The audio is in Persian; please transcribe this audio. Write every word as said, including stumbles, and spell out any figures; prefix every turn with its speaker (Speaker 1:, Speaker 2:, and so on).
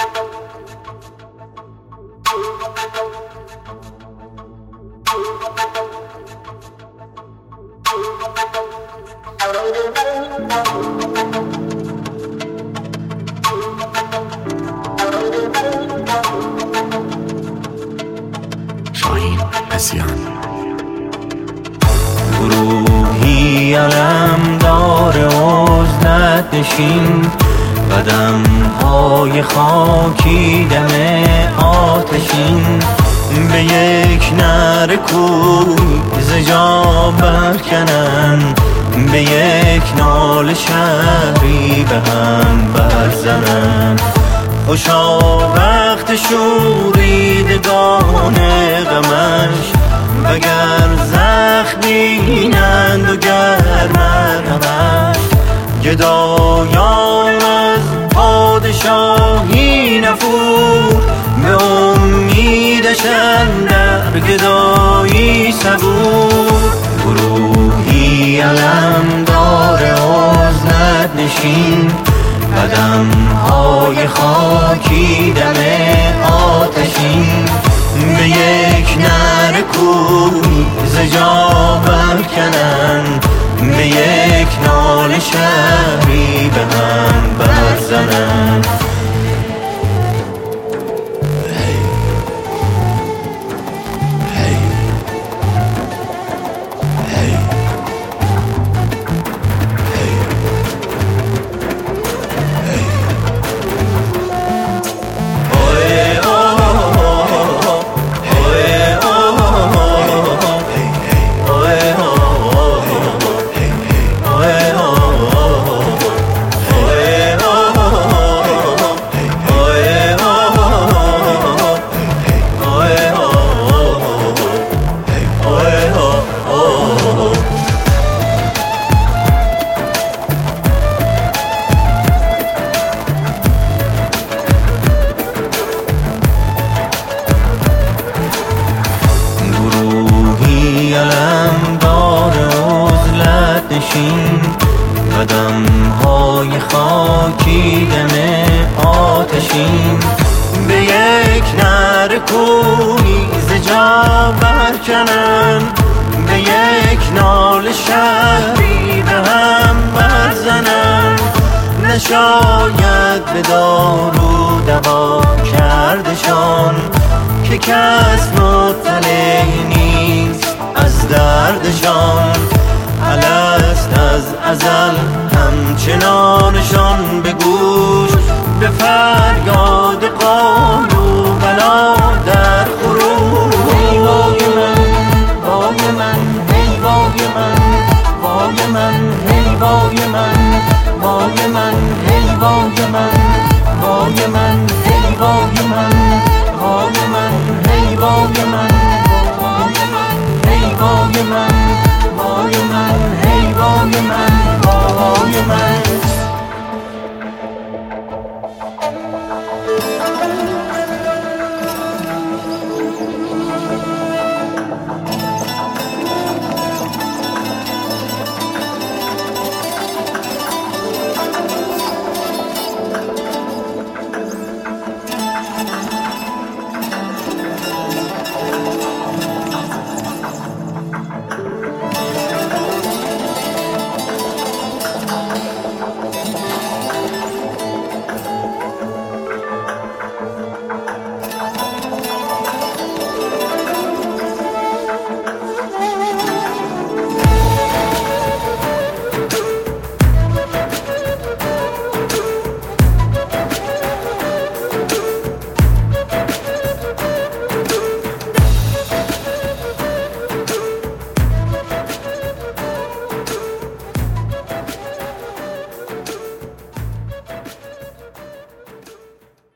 Speaker 1: شاهین پسیان.
Speaker 2: گروهی علم دار عزلت نشین، قدم های خاکی دم آتشین، به یک نره کوی ز جا برکنن، به یک ناله شهری به هم برزنن. خوشا وقت شوریدگان غمش، وگر زخمینند و گر مرهمش. گدایان از پادشاهی نفور، به امیدشان در گدایی صبور. گروهی علم دار عزلت نشین، قدم های خاکی دم آتشین، به یک نره کوی ز جا برکنن، به یک ناله شهری به هم برزنن. قدم های خاکی دم آتشین، به یک نره کوی ز جا برکنن، به یک ناله شهری به هم برزنن. نشاید به دارو دوا کردشان، که کس مطلع نیست از دردشان. الست از ازل همچنانشان به گوش، به فریاد قالوا بلا در خروش. ای وای من، وای من، ای وای من، وای من، ای وای من، وای من، ای وای من، وای من، ای وای من، وای من، ای وای من، ای وای من، وای من، ای وای من، وای من.